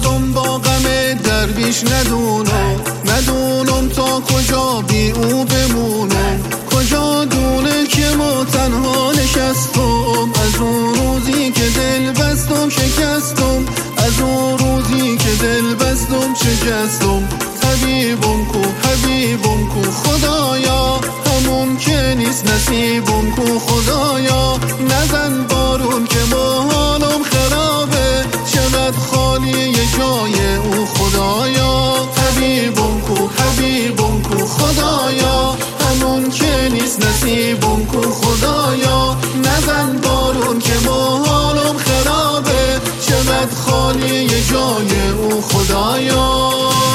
مردم با غم درویش ندونم تا کجا بی او بمونم. کجا دونه که ما تنها نشستم، از اون روزی که دل بستم شکستم، از اون روزی که دل بستم شکستم. حبیبم کو خدایا، همون که نیست نصیبم کو خدایا. نزن بارون که ما حالم خرابه، چقدر خالی جای او خدایا. حبیبم کو خدایا، همون که نیست نصیبم کو خدایا. نزن بارون که ما حالم خرابه، چقدر خالی جای او خدایا.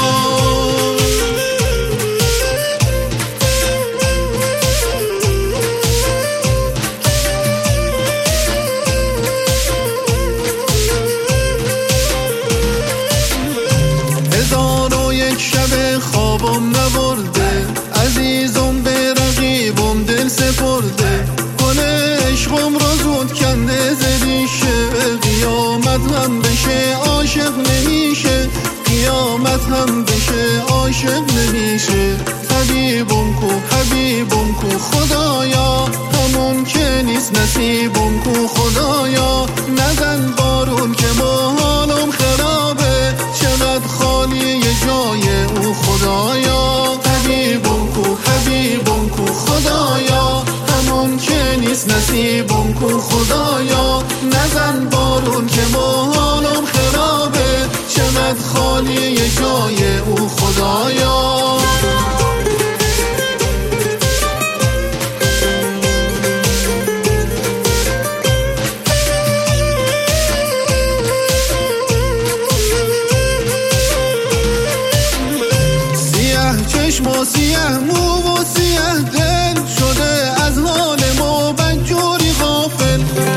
شب خوابم نبرده، عزیزم به رقیبم دل سپرده. گل عشقم را زود کنده زدیشه، قیامت هم بشه عاشق نمیشه، قیامت هم بشه عاشق نمیشه. حبیبم کو خدایا، همون که نیست نصیبم کو خدایا. نزن بارون که ما حالم خرابه، چقدر خالی جای او خدایا. حبیبم کو خدایا، همون که نیست نصیبم کو خدایا. نزن بارون که ما حالم خرابه، چقدر خالی جای او خدایا. چشم و سیه مو و سیه دل، شده از حال ما بدجوری غافل.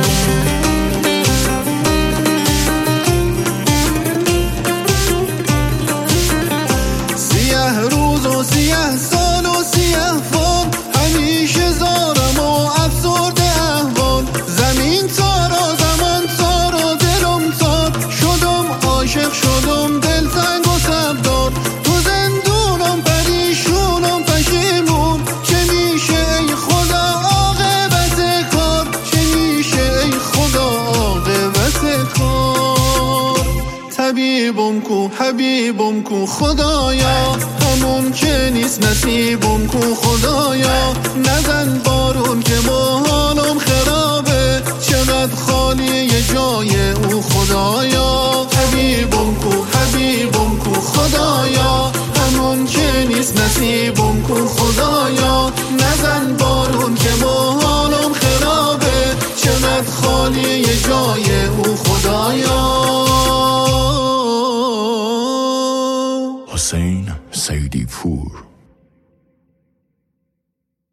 سیه روز و سیه سال و سیه فال، همیشه زارم و افسرده احوال. زمین تارا زمان تارا دلم تار، شدم عاشق شدم دلتنگ و تبدار. حبیبم کو خدایا، همون که نیست نصیبم کو خدایا. نزن بارون که ما حالم خرابه، چقدر خالی جای او خدایا. حبیبم کو خدایا، همون که نیست نصیبم کو خدایا. نزن بارون که ما حالم خرابه، چقدر خالی جای او خدایا.